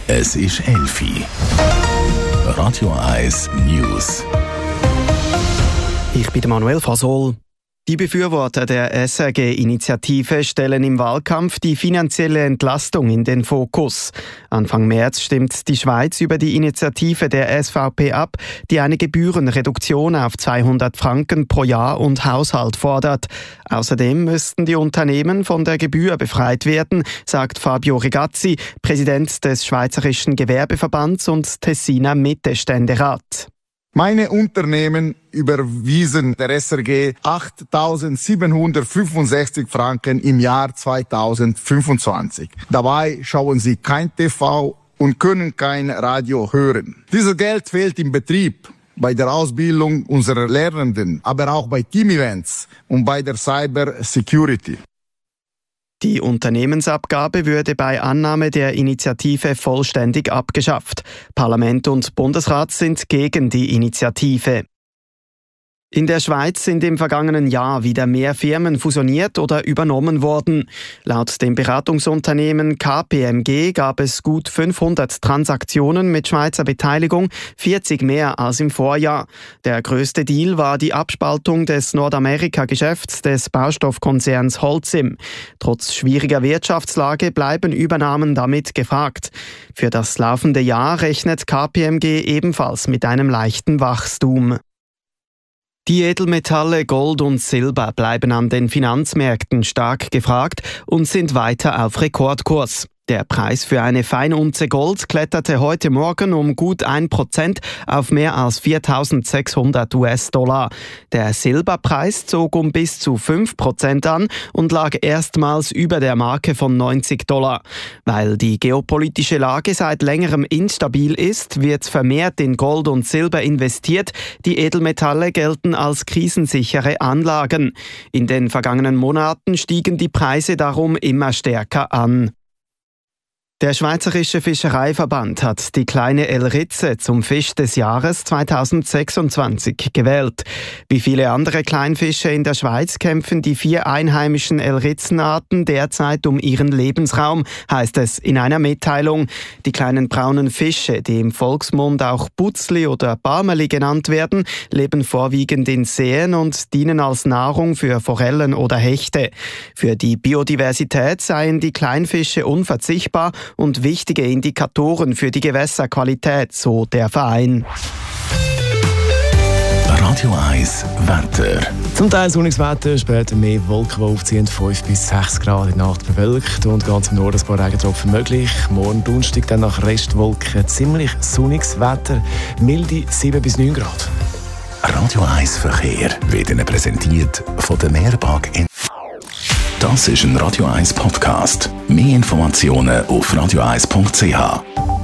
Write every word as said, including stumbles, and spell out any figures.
Es ist elf Uhr. Radio eins News. Ich bin Manuel Fasol. Die Befürworter der S R G-Initiative stellen im Wahlkampf die finanzielle Entlastung in den Fokus. Anfang März stimmt die Schweiz über die Initiative der S V P ab, die eine Gebührenreduktion auf zweihundert Franken pro Jahr und Haushalt fordert. Außerdem müssten die Unternehmen von der Gebühr befreit werden, sagt Fabio Regazzi, Präsident des Schweizerischen Gewerbeverbands und Tessiner Mittelständerat. Meine Unternehmen überwiesen der S R G achttausendsiebenhundertfünfundsechzig Franken im Jahr zweitausendfünfundzwanzig. Dabei schauen sie kein T V und können kein Radio hören. Dieses Geld fehlt im Betrieb, bei der Ausbildung unserer Lernenden, aber auch bei Team-Events und bei der Cyber Security. Die Unternehmensabgabe würde bei Annahme der Initiative vollständig abgeschafft. Parlament und Bundesrat sind gegen die Initiative. In der Schweiz sind im vergangenen Jahr wieder mehr Firmen fusioniert oder übernommen worden. Laut dem Beratungsunternehmen K P M G gab es gut fünfhundert Transaktionen mit Schweizer Beteiligung, vierzig mehr als im Vorjahr. Der größte Deal war die Abspaltung des Nordamerika-Geschäfts des Baustoffkonzerns Holcim. Trotz schwieriger Wirtschaftslage bleiben Übernahmen damit gefragt. Für das laufende Jahr rechnet K P M G ebenfalls mit einem leichten Wachstum. Die Edelmetalle Gold und Silber bleiben an den Finanzmärkten stark gefragt und sind weiter auf Rekordkurs. Der Preis für eine Feinunze Gold kletterte heute Morgen um gut ein Prozent auf mehr als viertausendsechshundert US-Dollar. Der Silberpreis zog um bis zu fünf Prozent an und lag erstmals über der Marke von neunzig Dollar. Weil die geopolitische Lage seit längerem instabil ist, wird vermehrt in Gold und Silber investiert. Die Edelmetalle gelten als krisensichere Anlagen. In den vergangenen Monaten stiegen die Preise darum immer stärker an. Der Schweizerische Fischereiverband hat die kleine Elritze zum Fisch des Jahres zweitausendsechsundzwanzig gewählt. Wie viele andere Kleinfische in der Schweiz kämpfen die vier einheimischen Elritzenarten derzeit um ihren Lebensraum, heißt es in einer Mitteilung. Die kleinen braunen Fische, die im Volksmund auch Butzli oder Barmeli genannt werden, leben vorwiegend in Seen und dienen als Nahrung für Forellen oder Hechte. Für die Biodiversität seien die Kleinfische unverzichtbar und wichtige Indikatoren für die Gewässerqualität, so der Verein. Radio eins Wetter. Zum Teil sonniges Wetter, später mehr Wolken, die aufziehen, fünf bis sechs Grad in der Nacht bewölkt und ganz im Norden ein paar Regentropfen möglich. Morgen Donnerstag dann nach Restwolken ziemlich sonniges Wetter, milde sieben bis neun Grad. Radio eins Verkehr wird Ihnen präsentiert von der Mehrbank in. Das ist ein Radio eins Podcast. Mehr Informationen auf radio eins punkt c h.